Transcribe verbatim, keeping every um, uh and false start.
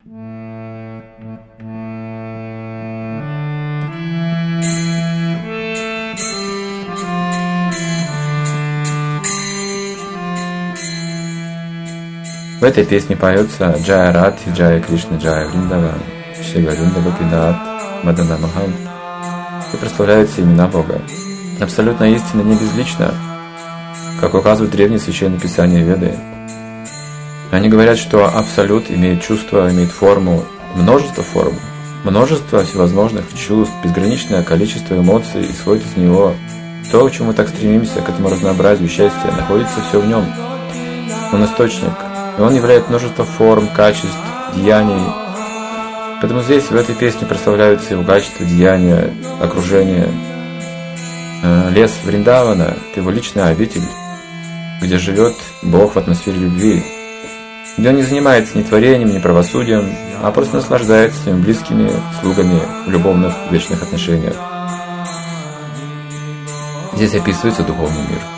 В этой песне поется Джая Радхи, Джая Кришна, Джая Вриндаван, Шри Говинда Бхактидат, Мадана Махам, и прославляются имена Бога. Абсолютная истина не безлична, как указывают древние священные писания Веды. Они говорят, что Абсолют имеет чувство, имеет форму, множество форм, множество всевозможных чувств, безграничное количество эмоций, и исходит из него то, к чему мы так стремимся, к этому разнообразию счастья, находится все в нем. Он источник, и он являет множество форм, качеств, деяний. Поэтому здесь, в этой песне, прославляются его качества, деяния, окружение. Лес Вриндавана – это его личный обитель, где живет Бог в атмосфере любви, где он не занимается ни творением, ни правосудием, а просто наслаждается своими близкими слугами в любовных вечных отношениях. Здесь описывается духовный мир.